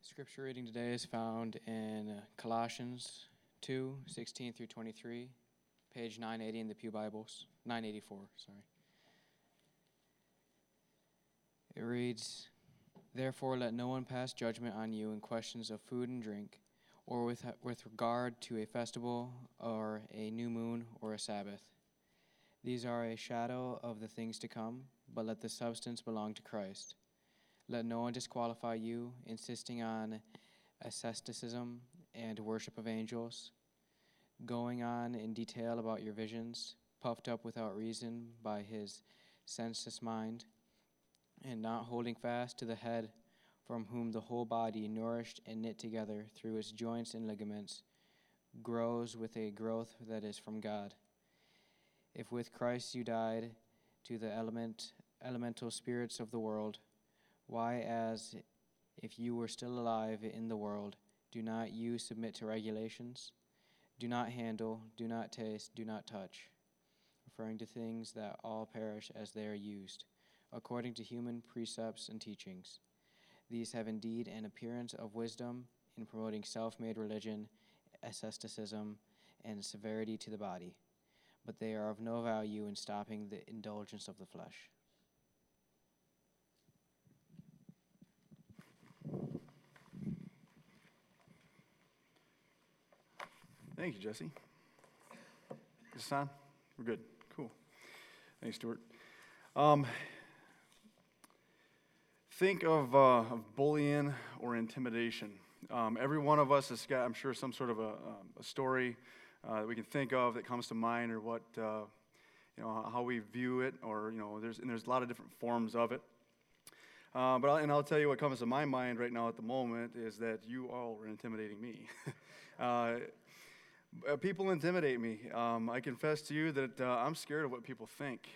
Scripture reading today is found in Colossians 2:16 through 23, page 980 in the Pew Bibles, 984, sorry. It reads, "Therefore let no one pass judgment on you in questions of food and drink, or with regard to a festival or a new moon or a Sabbath. These are a shadow of the things to come, but let the substance belong to Christ. Let no one disqualify you, insisting on asceticism and worship of angels, going on in detail about your visions, puffed up without reason by his sensuous mind, and not holding fast to the head, from whom the whole body, nourished and knit together through its joints and ligaments, grows with a growth that is from God. If with Christ you died to the elemental spirits of the world, why, as if you were still alive in the world, do not you submit to regulations? Do not handle, do not taste, do not touch, referring to things that all perish as they are used, according to human precepts and teachings. These have indeed an appearance of wisdom in promoting self-made religion, asceticism, and severity to the body, but they are of no value in stopping the indulgence of the flesh." Thank you, Jesse. Is this on? We're good. Cool. Thanks, Stuart. Think of bullying or intimidation. Every one of us has got, I'm sure, some sort of a story that we can think of that comes to mind, or what how we view it, or there's a lot of different forms of it. I'll tell you what comes to my mind right now at the moment is that you all are intimidating me. People intimidate me. I confess to you that I'm scared of what people think.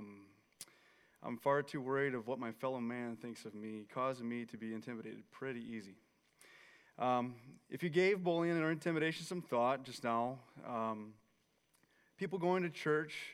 I'm far too worried of what my fellow man thinks of me, causing me to be intimidated pretty easy. If you gave bullying or intimidation some thought just now, people going to church,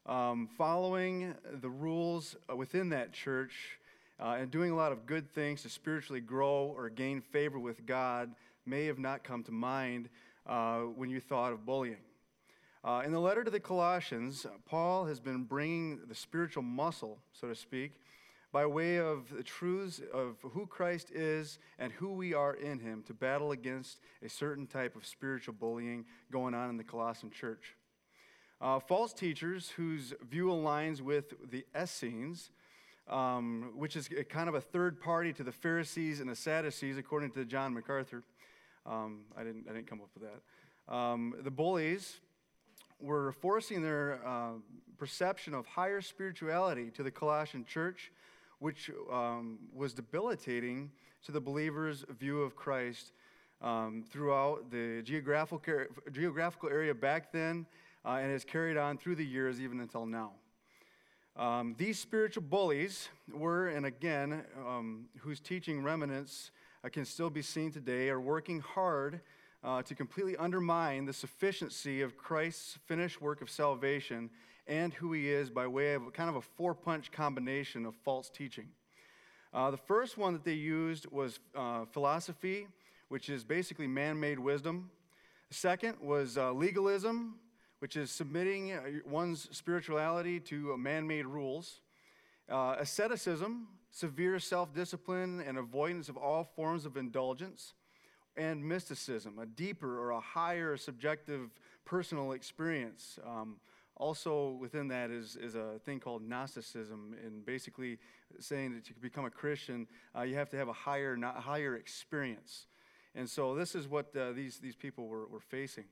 following the rules within that church, and doing a lot of good things to spiritually grow or gain favor with God may have not come to mind when you thought of bullying. In the letter to the Colossians, Paul has been bringing the spiritual muscle, so to speak, by way of the truths of who Christ is and who we are in him, to battle against a certain type of spiritual bullying going on in the Colossian church. False teachers whose view aligns with the Essenes, which is kind of a third party to the Pharisees and the Sadducees, according to John MacArthur. I didn't come up with that. The bullies were forcing their perception of higher spirituality to the Colossian church, which was debilitating to the believers' view of Christ throughout the geographical area back then, and has carried on through the years even until now. These spiritual bullies were, and again, whose teaching remnants can still be seen today, are working hard to completely undermine the sufficiency of Christ's finished work of salvation and who he is by way of kind of a four-punch combination of false teaching. The first one that they used was philosophy, which is basically man-made wisdom. The second was legalism, which is submitting one's spirituality to man-made rules. Asceticism, severe self-discipline and avoidance of all forms of indulgence. And mysticism, a deeper or a higher subjective personal experience. Also within that is a thing called Gnosticism, and basically saying that to become a Christian, you have to have a higher experience. And so this is what these people were facing.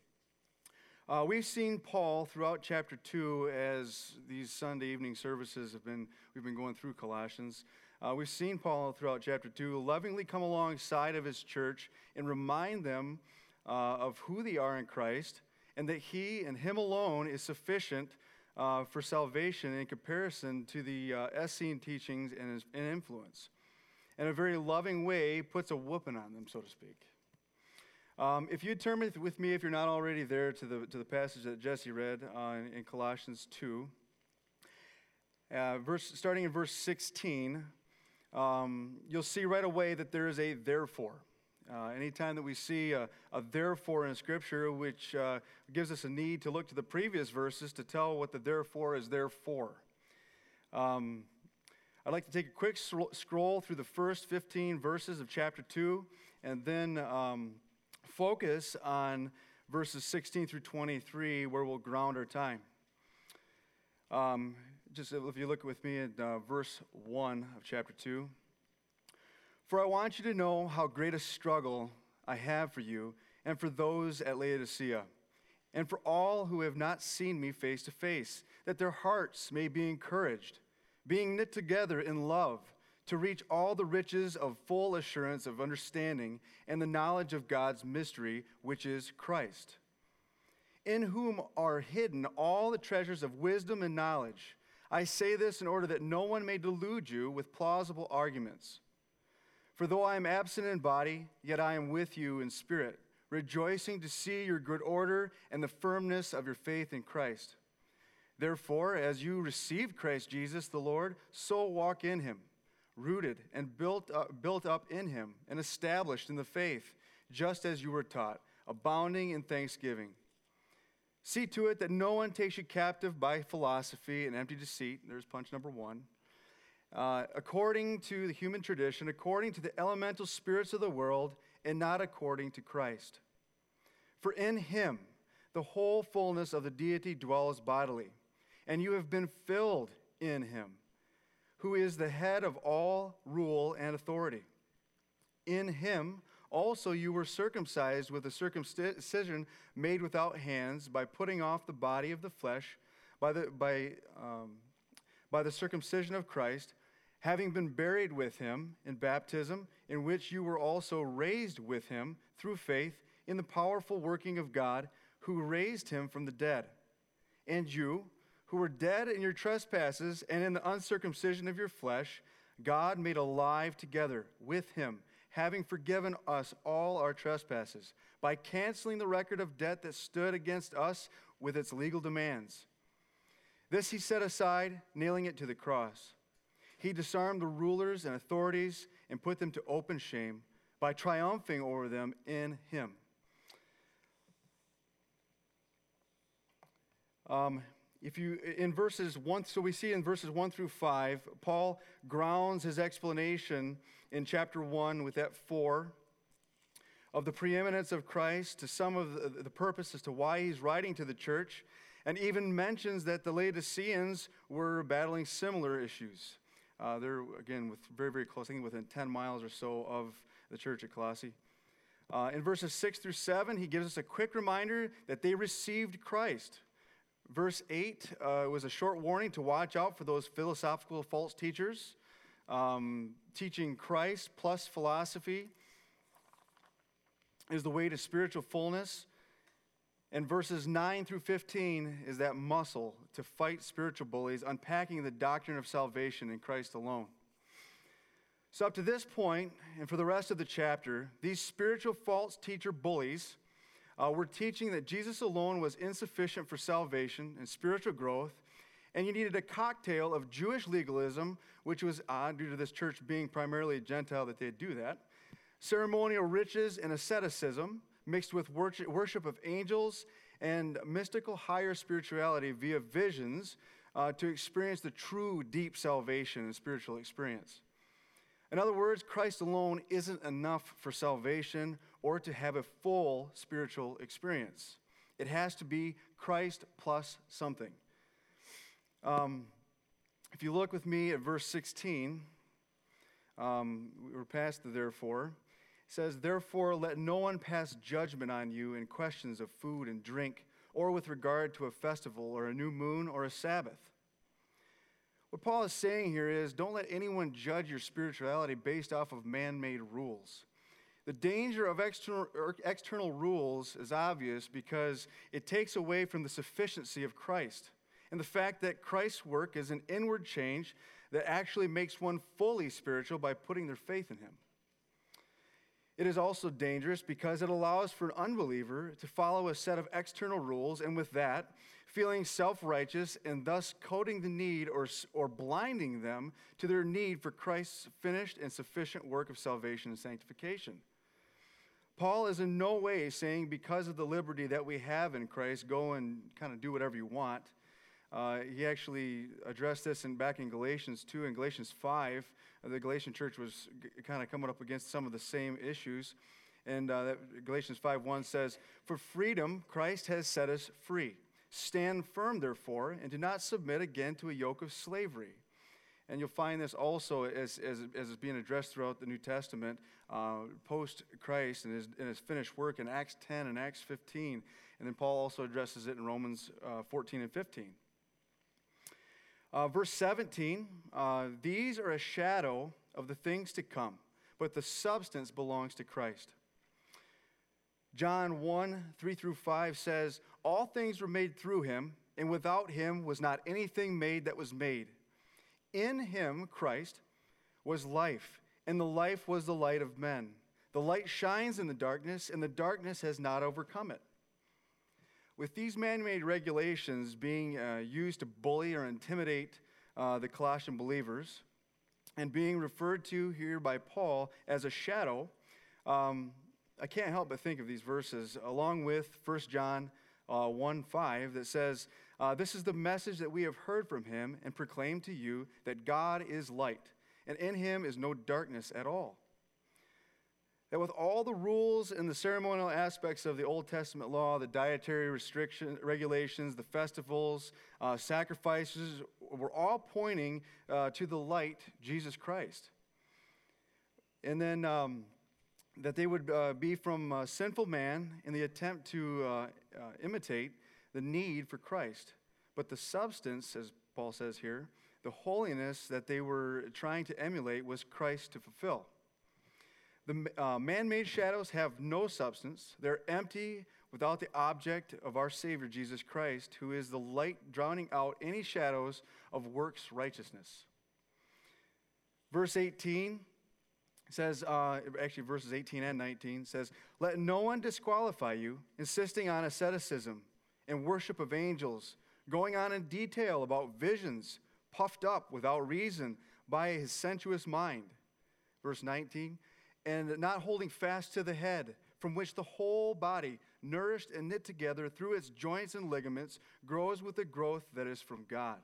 We've seen Paul throughout chapter 2 as these Sunday evening services we've been going through Colossians. We've seen Paul throughout chapter 2 lovingly come alongside of his church and remind them of who they are in Christ, and that he and him alone is sufficient for salvation in comparison to the Essene teachings and influence. In a very loving way, puts a whooping on them, so to speak. If you'd turn with me, if you're not already there, to the passage that Jesse read in Colossians 2, starting in verse 16, you'll see right away that there is a therefore. Anytime that we see a therefore in Scripture, which gives us a need to look to the previous verses to tell what the therefore is there for. I'd like to take a quick scroll through the first 15 verses of chapter 2 and then focus on verses 16 through 23 where we'll ground our time. Just if you look with me at verse 1 of chapter 2. For I want you to know how great a struggle I have for you and for those at Laodicea, and for all who have not seen me face to face, that their hearts may be encouraged, being knit together in love, to reach all the riches of full assurance of understanding and the knowledge of God's mystery, which is Christ, in whom are hidden all the treasures of wisdom and knowledge. I say this in order that no one may delude you with plausible arguments. For though I am absent in body, yet I am with you in spirit, rejoicing to see your good order and the firmness of your faith in Christ. Therefore, as you received Christ Jesus the Lord, so walk in him, rooted and built up in him, and established in the faith, just as you were taught, abounding in thanksgiving. See to it that no one takes you captive by philosophy and empty deceit. There's punch number 1. According to the human tradition, according to the elemental spirits of the world, and not according to Christ. For in him the whole fullness of the deity dwells bodily, and you have been filled in him, who is the head of all rule and authority. In him also you were circumcised with a circumcision made without hands, by putting off the body of the flesh by the circumcision of Christ, having been buried with him in baptism, in which you were also raised with him through faith in the powerful working of God, who raised him from the dead. And you, who were dead in your trespasses and in the uncircumcision of your flesh, God made alive together with him, having forgiven us all our trespasses, by canceling the record of debt that stood against us with its legal demands. This he set aside, nailing it to the cross. He disarmed the rulers and authorities and put them to open shame by triumphing over them in him. We see in verses 1 through 5, Paul grounds his explanation in chapter 1 with that 4 of the preeminence of Christ to some of the purpose as to why he's writing to the church, and even mentions that the Laodiceans were battling similar issues. They're, again, very, very close, I think within 10 miles or so of the church at Colossae. In verses 6 through 7, he gives us a quick reminder that they received Christ. Verse 8 was a short warning to watch out for those philosophical false teachers, teaching Christ plus philosophy is the way to spiritual fullness. And verses 9 through 15 is that muscle to fight spiritual bullies, unpacking the doctrine of salvation in Christ alone. So up to this point, and for the rest of the chapter, these spiritual false teacher bullies were teaching that Jesus alone was insufficient for salvation and spiritual growth, and you needed a cocktail of Jewish legalism, which was odd due to this church being primarily a Gentile that they'd do that, ceremonial riches and asceticism, mixed with worship of angels and mystical higher spirituality via visions to experience the true deep salvation and spiritual experience. In other words, Christ alone isn't enough for salvation or to have a full spiritual experience. It has to be Christ plus something. If you look with me at verse 16, we're past the therefore. It says, therefore, let no one pass judgment on you in questions of food and drink, or with regard to a festival or a new moon or a Sabbath. What Paul is saying here is, don't let anyone judge your spirituality based off of man-made rules. The danger of external rules is obvious because it takes away from the sufficiency of Christ and the fact that Christ's work is an inward change that actually makes one fully spiritual by putting their faith in him. It is also dangerous because it allows for an unbeliever to follow a set of external rules, and with that, feeling self-righteous and thus coding the need or blinding them to their need for Christ's finished and sufficient work of salvation and sanctification. Paul is in no way saying because of the liberty that we have in Christ, go and kind of do whatever you want. He actually addressed this back in Galatians 2 and Galatians 5. The Galatian church was kind of coming up against some of the same issues. And Galatians 5:1 says, "For freedom Christ has set us free. Stand firm, therefore, and do not submit again to a yoke of slavery." And you'll find this also as it's being addressed throughout the New Testament, post-Christ and his finished work in Acts 10 and Acts 15. And then Paul also addresses it in Romans 14 and 15. Verse 17, "These are a shadow of the things to come, but the substance belongs to Christ." John 1, 3 through 5 says, "All things were made through him, and without him was not anything made that was made. In him, Christ, was life, and the life was the light of men. The light shines in the darkness, and the darkness has not overcome it." With these man-made regulations being used to bully or intimidate the Colossian believers, and being referred to here by Paul as a shadow, I can't help but think of these verses, along with 1 John 1:5, that says, "This is the message that we have heard from him and proclaimed to you, that God is light, and in him is no darkness at all." That with all the rules and the ceremonial aspects of the Old Testament law, the dietary regulations, the festivals, sacrifices, were all pointing to the light, Jesus Christ. And then that they would be from sinful man in the attempt to imitate the need for Christ. But the substance, as Paul says here, the holiness that they were trying to emulate was Christ to fulfill. The man-made shadows have no substance. They're empty without the object of our Savior, Jesus Christ, who is the light drowning out any shadows of works righteousness. Verse 18 says, actually verses 18 and 19 says, "Let no one disqualify you, insisting on asceticism and worship of angels, going on in detail about visions, puffed up without reason by his sensuous mind." Verse 19, "And not holding fast to the head, from which the whole body, nourished and knit together through its joints and ligaments, grows with the growth that is from God."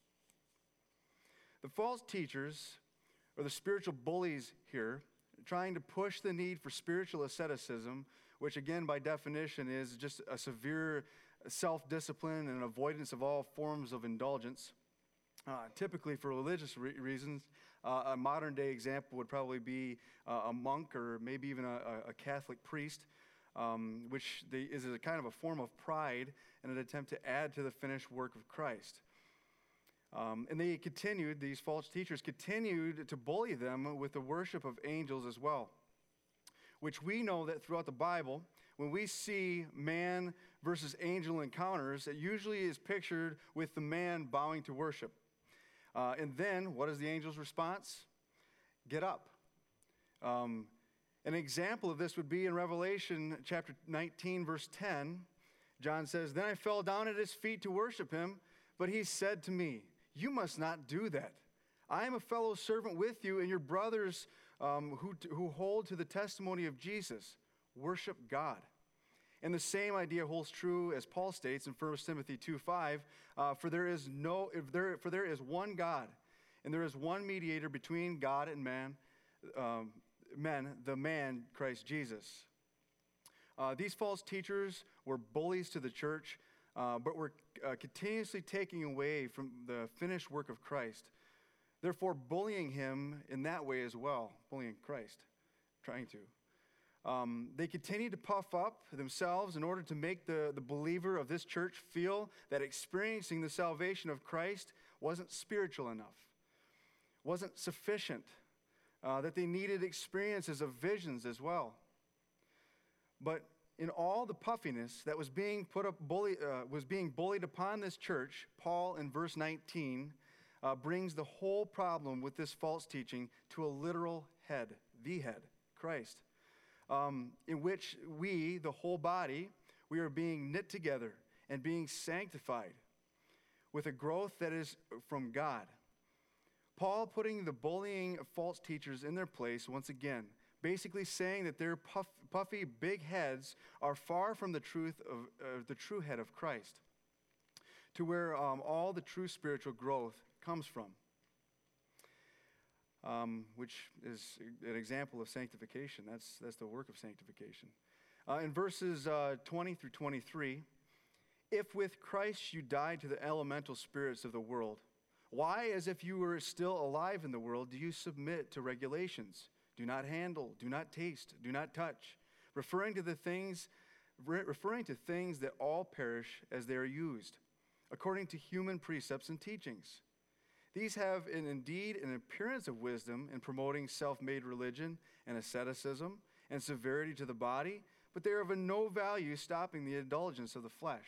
The false teachers, or the spiritual bullies here, trying to push the need for spiritual asceticism, which again by definition is just a severe self-discipline and avoidance of all forms of indulgence, typically for religious reasons. A modern-day example would probably be a monk or maybe even a Catholic priest, which is a kind of a form of pride in an attempt to add to the finished work of Christ. And these false teachers continued to bully them with the worship of angels as well, which we know that throughout the Bible, when we see man versus angel encounters, it usually is pictured with the man bowing to worship. And then, what is the angel's response? Get up. An example of this would be in Revelation chapter 19, verse 10. John says, "Then I fell down at his feet to worship him, but he said to me, 'You must not do that. I am a fellow servant with you and your brothers who hold to the testimony of Jesus. Worship God.'" And the same idea holds true, as Paul states in 1 Timothy 2:5, for there is one God, and there is one mediator between God and the man Christ Jesus. These false teachers were bullies to the church, but were continuously taking away from the finished work of Christ. Therefore, bullying him in that way as well, bullying Christ, trying to. They continue to puff up themselves in order to make the believer of this church feel that experiencing the salvation of Christ wasn't spiritual enough, wasn't sufficient, that they needed experiences of visions as well. But in all the puffiness that was being bullied upon this church, Paul in verse 19 brings the whole problem with this false teaching to a literal head, the head, Christ, in which we, the whole body, we are being knit together and being sanctified with a growth that is from God. Paul putting the bullying of false teachers in their place once again, basically saying that their puffy, big heads are far from the truth of the true head of Christ, to where all the true spiritual growth comes from, which is an example of sanctification. That's the work of sanctification. In verses 20 through 23, if with Christ you died to the elemental spirits of the world, why, as if you were still alive in the world, do you submit to regulations? Do not handle, do not taste, do not touch, referring to things that all perish as they are used, according to human precepts and teachings. These have indeed an appearance of wisdom in promoting self-made religion and asceticism and severity to the body, but they are of no value stopping the indulgence of the flesh.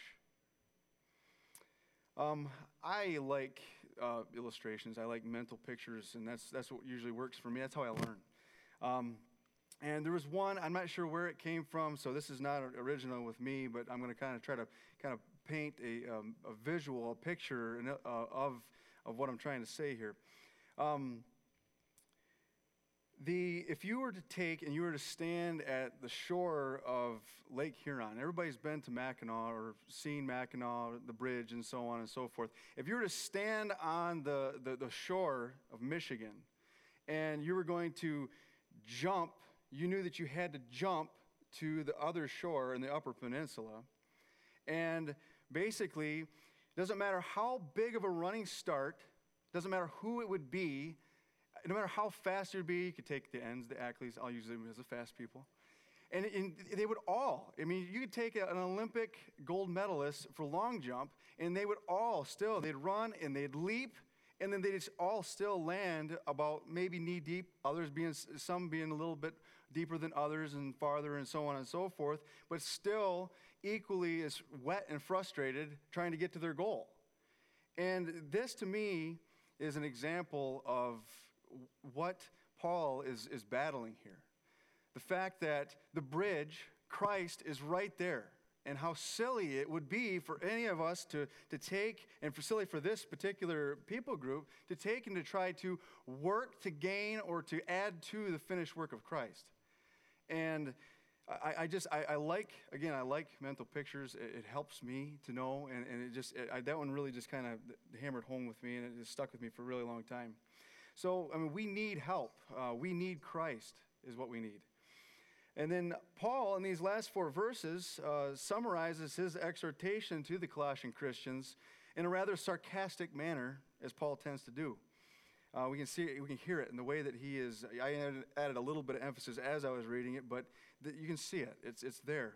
I like illustrations. I like mental pictures, and that's what usually works for me. That's how I learn. And there was one, I'm not sure where it came from, so this is not original with me, but I'm going to kind of try to paint a visual, a picture of what I'm trying to say here. If you were to take and you were to stand at the shore of Lake Huron, everybody's been to Mackinac or seen Mackinac, the bridge, and so on and so forth. If you were to stand on the shore of Michigan and you were going to jump, you knew that you had to jump to the other shore in the Upper Peninsula. And basically, it doesn't matter how big of a running start, doesn't matter who it would be, no matter how fast it would be, you could take the ends, the Ackleys, I'll use them as the fast people. And they would all, you could take an Olympic gold medalist for long jump, and they would all still, they'd run and they'd leap, and then they'd all still land about maybe knee deep, some being a little bit deeper than others and farther and so on and so forth, but still equally as wet and frustrated trying to get to their goal. And this to me is an example of what Paul is battling here. The fact that the bridge, Christ, is right there. And how silly it would be for any of us to take, and for silly for this particular people group, to take and to try to work to gain or to add to the finished work of Christ. And I like mental pictures. It helps me to know, and that one really just kind of hammered home with me, and it just stuck with me for a really long time. So, we need help. We need Christ is what we need. And then Paul, in these last 4 verses, summarizes his exhortation to the Colossian Christians in a rather sarcastic manner, as Paul tends to do. We can hear it in the way that he is. I added a little bit of emphasis as I was reading it, but you can see it. It's there.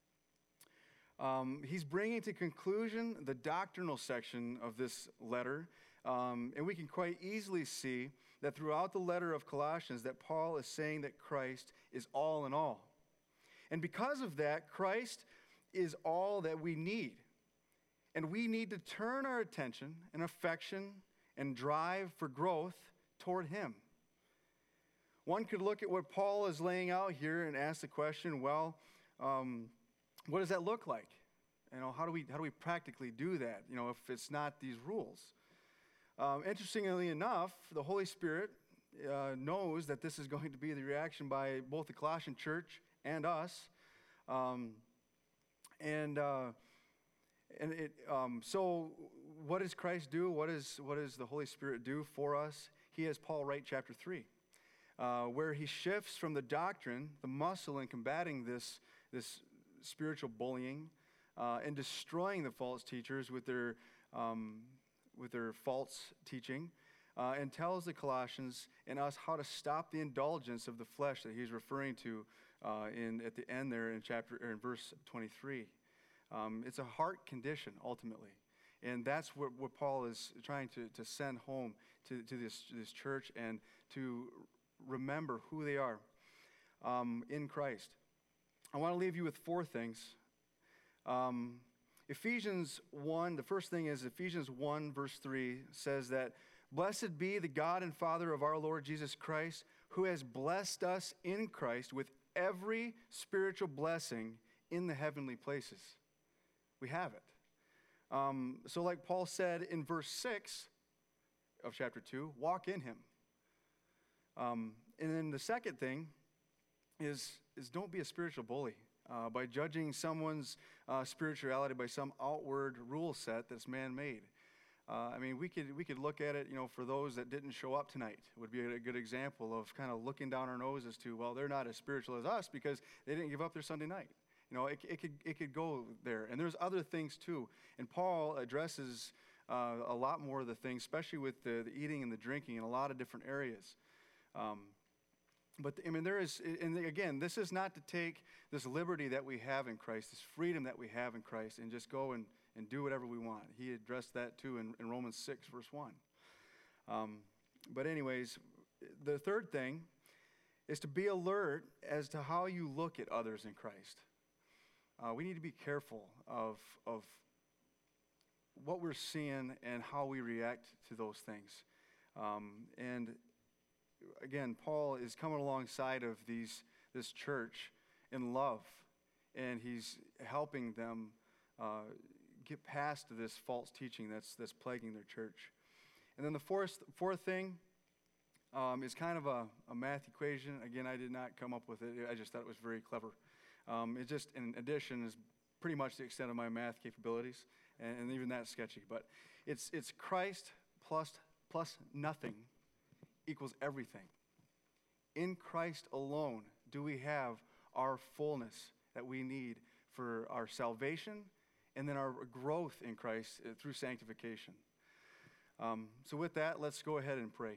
He's bringing to conclusion the doctrinal section of this letter, and we can quite easily see that throughout the letter of Colossians that Paul is saying that Christ is all in all. And because of that, Christ is all that we need. And we need to turn our attention and affection and drive for growth toward him. One could look at what Paul is laying out here and ask the question, well, what does that look like? How do we practically do that, if it's not these rules? Interestingly enough, the Holy Spirit knows that this is going to be the reaction by both the Colossian church and us. So what does Christ do? What does the Holy Spirit do for us? He has Paul write chapter 3, where he shifts from the doctrine, the muscle in combating this spiritual bullying, and destroying the false teachers with their false teaching, and tells the Colossians and us how to stop the indulgence of the flesh that he's referring to at the end there in verse 23. It's a heart condition ultimately, and that's what Paul is trying to send home to this church, and to remember who they are in Christ. I want to leave you with 4 things. Ephesians 1, the first thing is Ephesians 1 verse 3 says that, "Blessed be the God and Father of our Lord Jesus Christ, who has blessed us in Christ with every spiritual blessing in the heavenly places." We have it. So like Paul said in verse 6 of chapter 2, walk in him. And then the second thing is don't be a spiritual bully by judging someone's spirituality by some outward rule set that's man-made. I mean, we could look at it, for those that didn't show up tonight, would be a good example of kind of looking down our noses to, well, they're not as spiritual as us because they didn't give up their Sunday night. It could go there. And there's other things too. And Paul addresses a lot more of the things, especially with the eating and the drinking in a lot of different areas. But I mean, there is, and again, this is not to take this liberty that we have in Christ, this freedom that we have in Christ, and just go and do whatever we want. He addressed that too in Romans 6, verse 1. But anyways, the third thing is to be alert as to how you look at others in Christ. We need to be careful of what we're seeing and how we react to those things. And again, Paul is coming alongside of this church in love, and he's helping them get past this false teaching that's plaguing their church. And then the fourth thing is kind of a math equation. Again, I did not come up with it. I just thought it was very clever. It just, in addition, is pretty much the extent of my math capabilities, and even that's sketchy. But it's Christ plus nothing equals everything. In Christ alone do we have our fullness that we need for our salvation and then our growth in Christ through sanctification. So with that, let's go ahead and pray.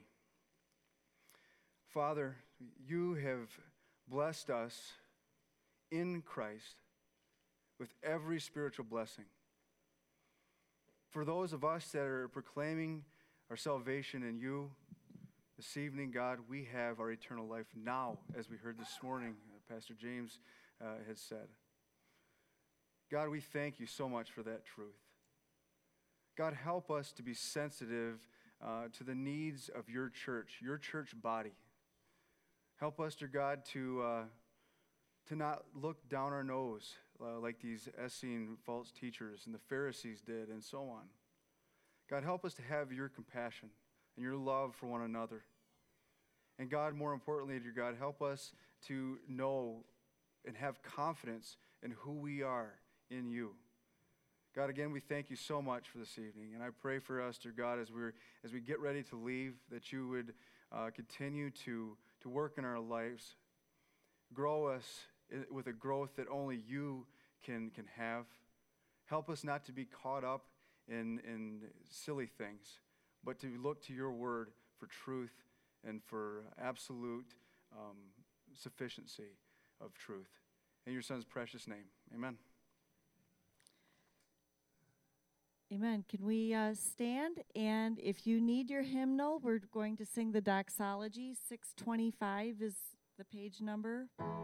Father, you have blessed us in Christ with every spiritual blessing. For those of us that are proclaiming our salvation in you, this evening, God, we have our eternal life now, as we heard this morning, Pastor James had said. God, we thank you so much for that truth. God, help us to be sensitive to the needs of your church body. Help us, dear God, to not look down our nose like these Essene false teachers and the Pharisees did and so on. God, help us to have your compassion and your love for one another. And God, more importantly, dear God, help us to know and have confidence in who we are in you. God, again, we thank you so much for this evening. And I pray for us, dear God, as we get ready to leave, that you would continue to work in our lives, grow us with a growth that only you can have. Help us not to be caught up in silly things, but to look to your word for truth and for absolute sufficiency of truth. In your Son's precious name, amen. Amen. Can we stand? And if you need your hymnal, we're going to sing the doxology. 625 is the page number.